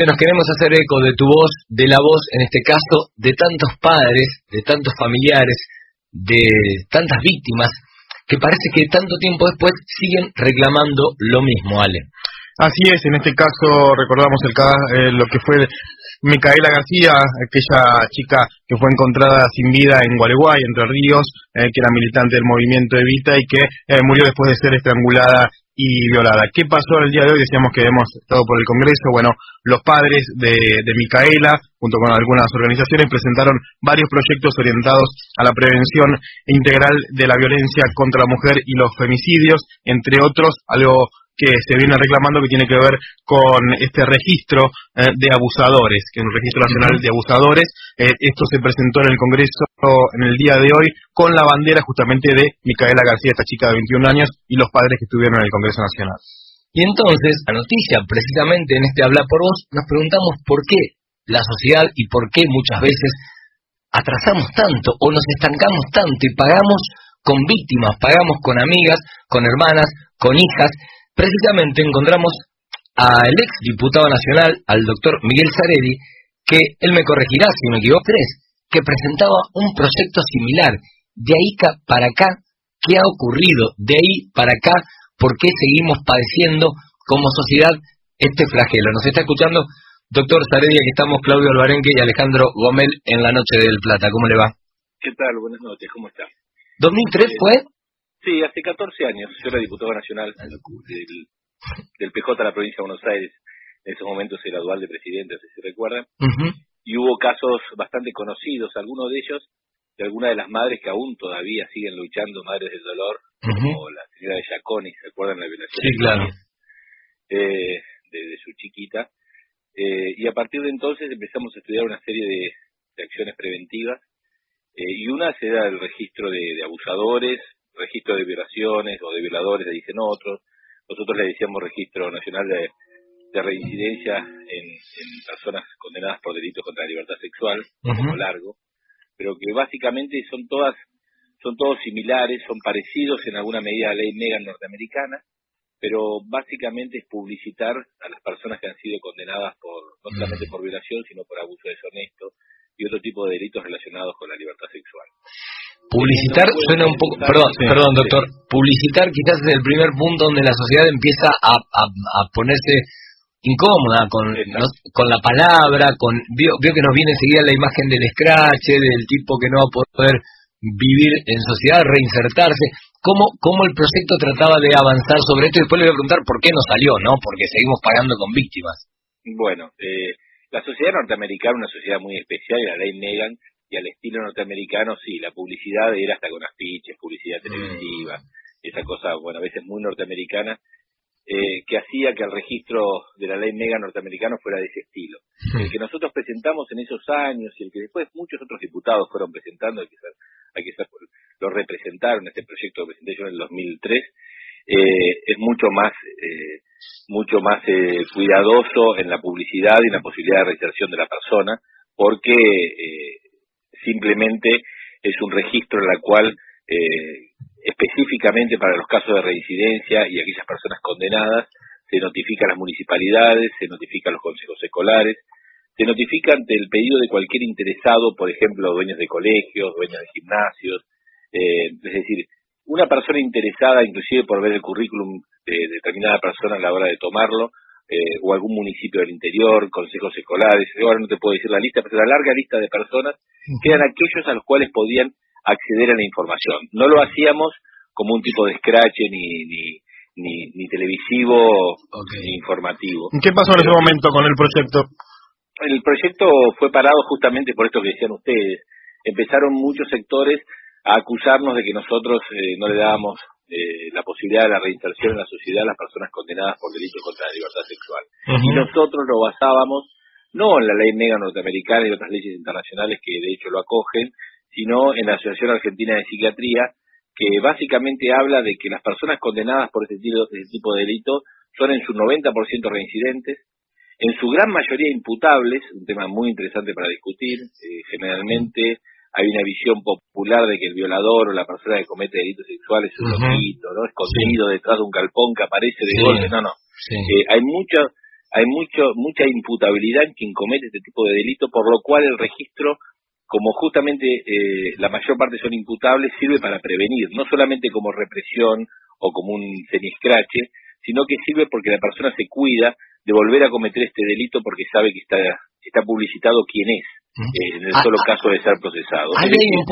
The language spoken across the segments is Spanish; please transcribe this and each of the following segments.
Nos queremos hacer eco de tu voz, de la voz, en este caso, de tantos padres, de tantos familiares, de tantas víctimas, que parece que tanto tiempo después siguen reclamando lo mismo, Ale. Así es, en este caso recordamos lo que fue Micaela García, aquella chica que fue encontrada sin vida en Gualeguay, Entre Ríos, que era militante del movimiento Evita y que murió después de ser estrangulada y violada. ¿Qué pasó el día de hoy? Decíamos que hemos estado por el Congreso. Bueno, los padres de Micaela, junto con algunas organizaciones, presentaron varios proyectos orientados a la prevención integral de la violencia contra la mujer y los femicidios, entre otros, algo que se viene reclamando que tiene que ver con este registro de abusadores, que es un registro nacional de abusadores. Esto se presentó en el Congreso en el día de hoy con la bandera justamente de Micaela García, esta chica de 21 años, y los padres que estuvieron en el Congreso Nacional. Y entonces, la noticia, precisamente en este Habla por Vos, nos preguntamos por qué la sociedad y por qué muchas veces atrasamos tanto o nos estancamos tanto y pagamos con víctimas, pagamos con amigas, con hermanas, con hijas. Precisamente encontramos al ex diputado nacional, al doctor Miguel Saredi, que él me corregirá si me equivoco, que presentaba un proyecto similar. De ahí para acá, ¿qué ha ocurrido? De ahí para acá, ¿por qué seguimos padeciendo como sociedad este flagelo? Nos está escuchando doctor Saredi, aquí estamos Claudio Alvarenque y Alejandro Gomel en la Noche del Plata. ¿Cómo le va? ¿Qué tal? Buenas noches, ¿cómo está? ¿2003 fue? Sí, hace 14 años. Yo era diputado nacional del PJ de la provincia de Buenos Aires. En esos momentos era dual de presidente, si se recuerdan. Y hubo casos bastante conocidos, algunos de ellos, de algunas de las madres que aún todavía siguen luchando, madres del dolor, como la señora de Giaconi, ¿se acuerdan la violación? Sí, claro. De su chiquita. Y a partir de entonces empezamos a estudiar una serie de acciones preventivas. Y una será el registro de abusadores, registro de violaciones o de violadores, le dicen otros. Nosotros le decíamos registro nacional de reincidencia en personas condenadas por delitos contra la libertad sexual, como largo, pero que básicamente son todos similares, son parecidos en alguna medida a la ley Megan norteamericana, pero básicamente es publicitar a las personas que han sido condenadas no solamente por violación, sino por abuso deshonesto y otro tipo de delitos relacionados con la libertad sexual. Publicitar suena un poco, perdón doctor, publicitar quizás es el primer punto donde la sociedad empieza a ponerse incómoda con la palabra, vio que nos viene enseguida la imagen del escrache, del tipo que no va a poder vivir en sociedad, reinsertarse. ¿Cómo el proyecto trataba de avanzar sobre esto? Y después le voy a preguntar por qué no salió, ¿no? Porque seguimos pagando con víctimas. Bueno, la sociedad norteamericana es una sociedad muy especial, y la ley Megan, y al estilo norteamericano, sí, la publicidad era hasta con afiches, publicidad televisiva, esa cosa, bueno, a veces muy norteamericana, que hacía que el registro de la ley Megan norteamericano fuera de ese estilo. El que nosotros presentamos en esos años, y el que después muchos otros diputados fueron presentando, lo representaron, este proyecto lo presenté yo en el 2003, es mucho más cuidadoso en la publicidad y en la posibilidad de reinserción de la persona, porque simplemente es un registro en el cual específicamente para los casos de reincidencia y aquellas personas condenadas se notifica a las municipalidades, se notifica a los consejos escolares, se notifica ante el pedido de cualquier interesado, por ejemplo, dueños de colegios, dueños de gimnasios, es decir, una persona interesada inclusive por ver el currículum de determinada persona a la hora de tomarlo, o algún municipio del interior, consejos escolares, ahora no te puedo decir la lista, pero la larga lista de personas que eran aquellos a los cuales podían acceder a la información. No lo hacíamos como un tipo de scratch ni televisivo ni informativo. ¿Qué pasó en ese momento con el proyecto? El proyecto fue parado justamente por esto que decían ustedes. Empezaron muchos sectores a acusarnos de que nosotros no le dábamos la posibilidad de la reinserción en la sociedad a las personas condenadas por delitos contra la libertad sexual. Y nosotros lo basábamos no en la ley Megan norteamericana y otras leyes internacionales que de hecho lo acogen, sino en la Asociación Argentina de Psiquiatría, que básicamente habla de que las personas condenadas por ese tipo de delito son en su 90% reincidentes, en su gran mayoría imputables, un tema muy interesante para discutir. Generalmente hay una visión popular de que el violador o la persona que comete delitos sexuales es un loquito, ¿no? Escondido detrás de un galpón que aparece de golpe. No. Hay hay mucha imputabilidad en quien comete este tipo de delito, por lo cual el registro, como justamente la mayor parte son imputables, sirve para prevenir, no solamente como represión o como un semi-escrache, sino que sirve porque la persona se cuida de volver a cometer este delito porque sabe que está publicitado quién es, en el solo caso de ser procesado. Hay un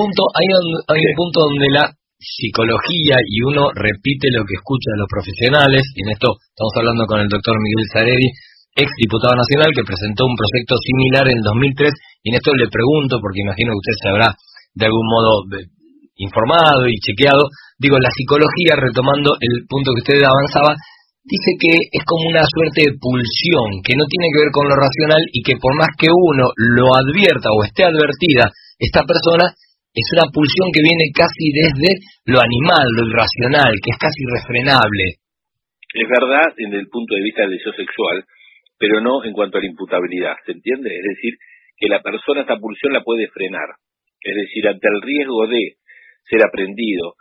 punto donde la psicología y uno repite lo que escucha de los profesionales, y en esto estamos hablando con el doctor Miguel Saredi, ex diputado nacional, que presentó un proyecto similar en 2003, y en esto le pregunto, porque imagino que usted se habrá de algún modo informado y chequeado, digo, la psicología, retomando el punto que usted avanzaba, dice que es como una suerte de pulsión, que no tiene que ver con lo racional y que por más que uno lo advierta o esté advertida esta persona, es una pulsión que viene casi desde lo animal, lo irracional, que es casi irrefrenable. Es verdad desde el punto de vista del deseo sexual, pero no en cuanto a la imputabilidad, ¿se entiende? Es decir, que la persona esta pulsión la puede frenar, es decir, ante el riesgo de ser aprendido,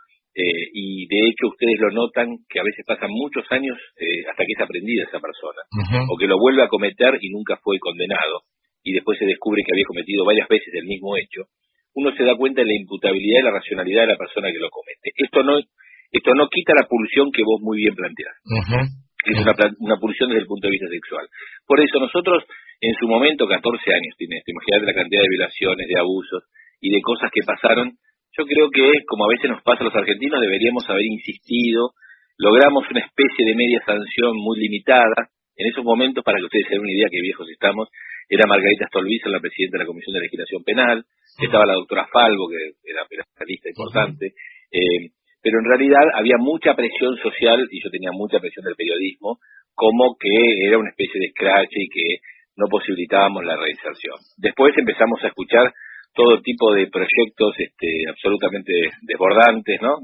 y de hecho ustedes lo notan que a veces pasan muchos años hasta que es aprendida esa persona, o que lo vuelve a cometer y nunca fue condenado, y después se descubre que había cometido varias veces el mismo hecho. Uno se da cuenta de la imputabilidad y la racionalidad de la persona que lo comete. Esto no quita la pulsión que vos muy bien planteás. Es una pulsión desde el punto de vista sexual. Por eso nosotros, en su momento, 14 años tiene esto, imagínate la cantidad de violaciones, de abusos y de cosas que pasaron. Yo creo que, como a veces nos pasa a los argentinos, deberíamos haber insistido. Logramos una especie de media sanción muy limitada. En esos momentos, para que ustedes se den una idea que viejos estamos, era Margarita Stolbizer, la presidenta de la Comisión de Legislación Penal, estaba la doctora Falvo, que era una lista importante, pero en realidad había mucha presión social, y yo tenía mucha presión del periodismo, como que era una especie de escrache y que no posibilitábamos la reinserción. Después empezamos a escuchar todo tipo de proyectos absolutamente desbordantes, ¿no?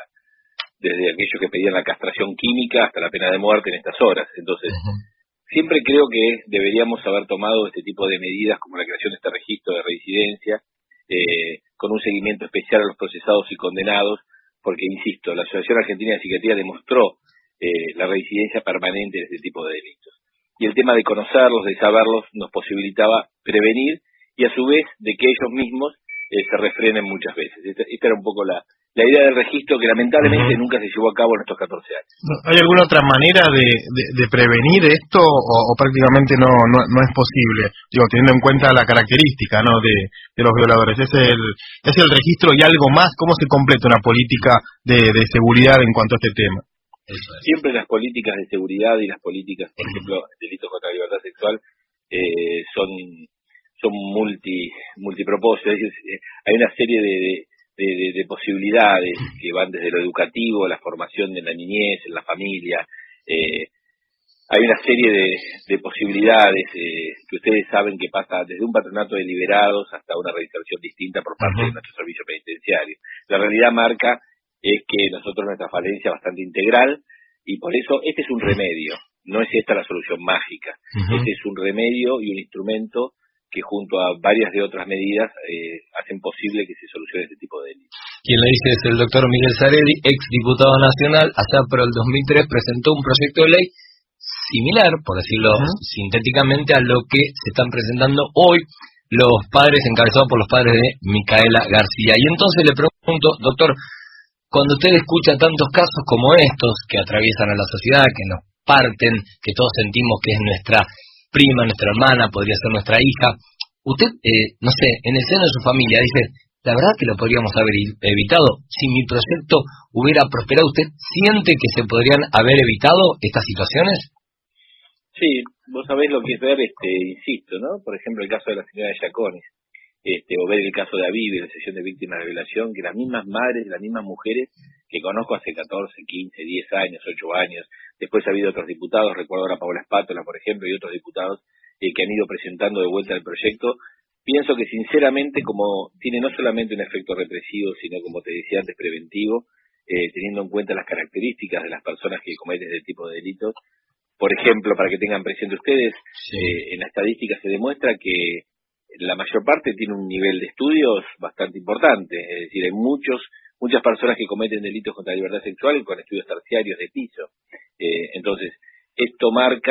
Desde aquellos que pedían la castración química hasta la pena de muerte en estas horas. Entonces, siempre creo que deberíamos haber tomado este tipo de medidas como la creación de este registro de reincidencia, con un seguimiento especial a los procesados y condenados, porque, insisto, la Asociación Argentina de Psiquiatría demostró la reincidencia permanente de este tipo de delitos. Y el tema de conocerlos, de saberlos, nos posibilitaba prevenir y a su vez de que ellos mismos se refrenen muchas veces. Esta era un poco la idea del registro que lamentablemente nunca se llevó a cabo en estos 14 años. ¿Hay alguna otra manera de prevenir esto o prácticamente no es posible? Digo, teniendo en cuenta la característica, ¿no?, de los violadores. ¿Es el registro y algo más? ¿Cómo se completa una política de seguridad en cuanto a este tema? Siempre las políticas de seguridad y las políticas, por ejemplo, delitos contra la libertad sexual, son multipropósitos. Es decir, hay una serie de posibilidades que van desde lo educativo, la formación de la niñez, en la familia. Hay una serie de posibilidades que ustedes saben que pasa desde un patronato de liberados hasta una reinserción distinta por parte de nuestro servicio penitenciario. La realidad marca es que nosotros nuestra falencia es bastante integral y por eso este es un remedio, no es esta la solución mágica. Este es un remedio y un instrumento que junto a varias de otras medidas hacen posible que se solucione este tipo de delitos. Quien le dice es el doctor Miguel Saredi, ex diputado nacional, allá por el 2003 presentó un proyecto de ley similar, por decirlo sintéticamente, a lo que se están presentando hoy los padres, encabezados por los padres de Micaela García. Y entonces le pregunto, doctor, cuando usted escucha tantos casos como estos que atraviesan a la sociedad, que nos parten, que todos sentimos que es nuestra prima, nuestra hermana, podría ser nuestra hija, usted, no sé, en el seno de su familia dice, la verdad que lo podríamos haber evitado, si mi proyecto hubiera prosperado, ¿usted siente que se podrían haber evitado estas situaciones? Sí, vos sabés lo que es ver, insisto, ¿no? Por ejemplo, el caso de la señora Yacones, o ver el caso de Aviv, la sesión de víctimas de violación, que las mismas madres, las mismas mujeres que conozco hace 14, 15, 10 años, 8 años, después ha habido otros diputados, recuerdo ahora a Paola Espátola, por ejemplo, y otros diputados que han ido presentando de vuelta el proyecto. Pienso que sinceramente, como tiene no solamente un efecto represivo, sino, como te decía antes, preventivo, teniendo en cuenta las características de las personas que cometen este tipo de delitos. Por ejemplo, para que tengan presente ustedes, en la estadística se demuestra que la mayor parte tiene un nivel de estudios bastante importante, es decir, hay muchas personas que cometen delitos contra la libertad sexual con estudios terciarios de piso. Entonces, esto marca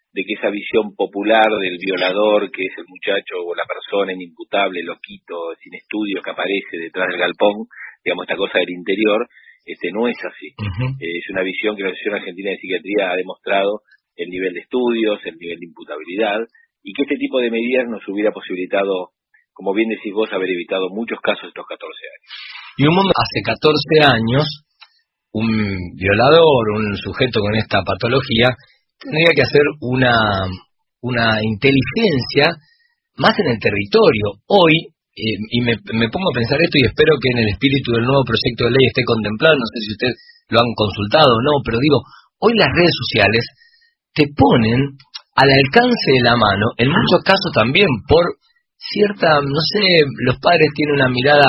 de que esa visión popular del violador, que es el muchacho o la persona inimputable, loquito, sin estudios, que aparece detrás del galpón, digamos, esta cosa del interior, no es así. Es una visión que la Asociación Argentina de Psiquiatría ha demostrado el nivel de estudios, el nivel de imputabilidad, y que este tipo de medidas nos hubiera posibilitado, como bien decís vos, haber evitado muchos casos estos 14 años. Y un mundo hace 14 años, un violador, un sujeto con esta patología, tendría que hacer una inteligencia más en el territorio. Hoy, y me pongo a pensar esto y espero que en el espíritu del nuevo proyecto de ley esté contemplado, no sé si ustedes lo han consultado o no, pero digo, hoy las redes sociales te ponen al alcance de la mano, en muchos casos también por cierta, no sé, los padres tienen una mirada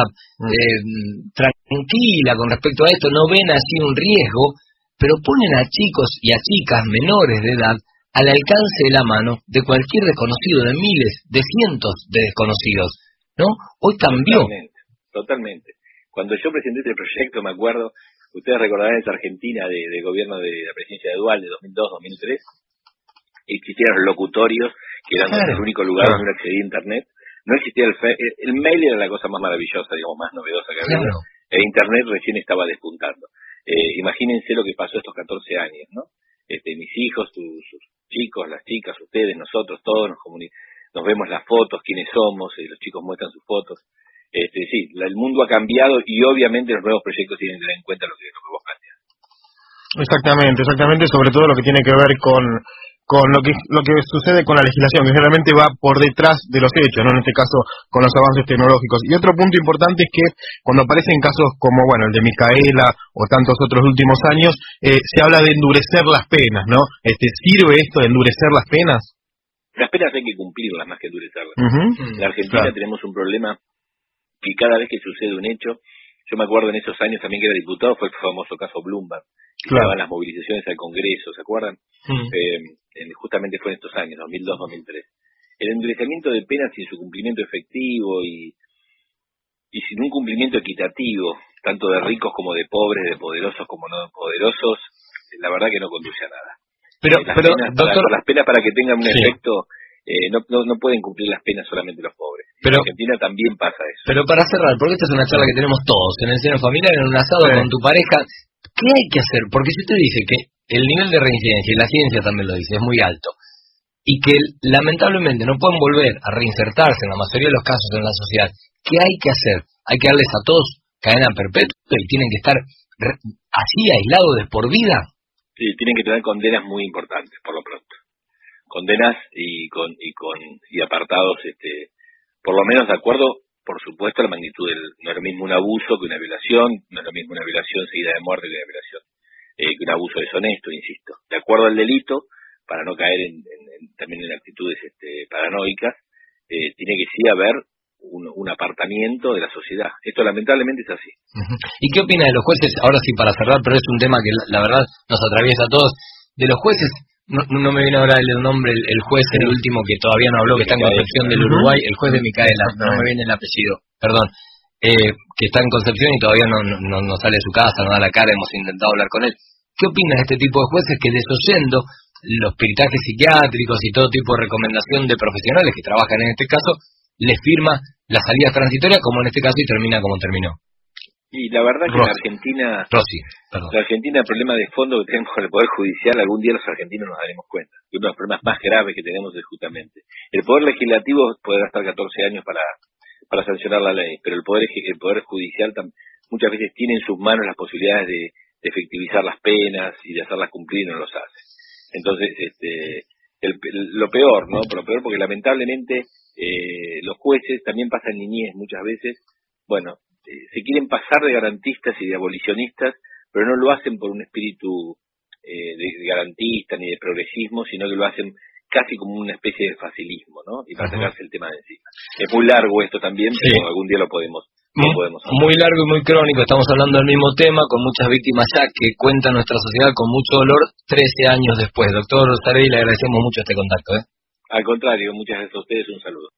tranquila con respecto a esto, no ven así un riesgo, pero ponen a chicos y a chicas menores de edad al alcance de la mano de cualquier desconocido, de miles, de cientos de desconocidos, ¿no? Hoy cambió. Totalmente. Cuando yo presenté este proyecto, me acuerdo, ustedes recordarán esa Argentina de gobierno de la presidencia de Dualde, 2002-2003, existían los locutorios, que eran el único lugar donde uno accedía a Internet. No existía el mail, era la cosa más maravillosa, digamos, más novedosa que había. El Internet recién estaba despuntando. Imagínense lo que pasó estos 14 años, ¿no? Mis hijos, sus chicos, las chicas, ustedes, nosotros, todos nos vemos las fotos, quiénes somos, los chicos muestran sus fotos. Sí, el mundo ha cambiado y obviamente los nuevos proyectos tienen que tener en cuenta lo que vos planteas. Exactamente, sobre todo lo que tiene que ver con lo que sucede con la legislación, que generalmente va por detrás de los hechos, ¿no? En este caso con los avances tecnológicos. Y otro punto importante es que cuando aparecen casos como, bueno, el de Micaela o tantos otros últimos años, se habla de endurecer las penas, ¿no? ¿Sirve esto de endurecer las penas? Las penas hay que cumplirlas más que endurecerlas. En la Argentina tenemos un problema que cada vez que sucede un hecho, yo me acuerdo en esos años también que era diputado, fue el famoso caso Bloomberg, que daban las movilizaciones al Congreso, ¿se acuerdan? Justamente fue en estos años, 2002-2003. El endurecimiento de penas sin su cumplimiento efectivo y sin un cumplimiento equitativo, tanto de ricos como de pobres, de poderosos como no poderosos, la verdad que no conduce a nada. Pero doctor, las penas para que tengan un efecto, no pueden cumplir las penas solamente los pobres. En Argentina también pasa eso. Pero para cerrar, porque esta es una charla que tenemos todos, en el seno familiar, en un asado con tu pareja, ¿qué hay que hacer? Porque si usted dice que el nivel de reincidencia, y la ciencia también lo dice, es muy alto, y que lamentablemente no pueden volver a reinsertarse en la mayoría de los casos en la sociedad, ¿qué hay que hacer? Hay que darles a todos cadena perpetua y tienen que estar así aislados de por vida. Sí, tienen que tener condenas muy importantes, por lo pronto. Condenas y apartados, por lo menos de acuerdo, por supuesto, a la magnitud no es lo mismo un abuso que una violación, no es lo mismo una violación seguida de muerte que una violación, que un abuso deshonesto, insisto. De acuerdo al delito, para no caer también en actitudes paranoicas, tiene que sí haber un apartamiento de la sociedad. Esto lamentablemente es así. ¿Y qué opina de los jueces? Ahora sí, para cerrar, pero es un tema que la verdad nos atraviesa a todos. De los jueces, no me viene ahora el nombre, el juez, el último que todavía no habló, que está en Concepción del Uruguay, el juez de Micaela, no me viene el apellido, perdón, que está en Concepción y todavía no sale de su casa, no da la cara, hemos intentado hablar con él. ¿Qué opina de este tipo de jueces que, desoyendo los peritajes psiquiátricos y todo tipo de recomendación de profesionales que trabajan en este caso, les firma la salida transitoria como en este caso y termina como terminó? Y la verdad que la Argentina, el problema de fondo que tenemos con el Poder Judicial, algún día los argentinos nos daremos cuenta. Y uno de los problemas más graves que tenemos es justamente el Poder Legislativo puede gastar 14 años para sancionar la ley, pero el Poder Judicial muchas veces tiene en sus manos las posibilidades de efectivizar las penas y de hacerlas cumplir, no los hace. Entonces, lo peor, ¿no? Pero lo peor porque lamentablemente los jueces también pasan niñez muchas veces, se quieren pasar de garantistas y de abolicionistas, pero no lo hacen por un espíritu de garantista ni de progresismo, sino que lo hacen casi como una especie de facilismo, ¿no? Y para sacarse el tema de encima. Es muy largo esto también, pero algún día lo podemos hablar. Muy largo y muy crónico, estamos hablando del mismo tema, con muchas víctimas ya que cuenta nuestra sociedad con mucho dolor 13 años después. Doctor Sarey, le agradecemos mucho este contacto. Al contrario, muchas gracias a ustedes, un saludo.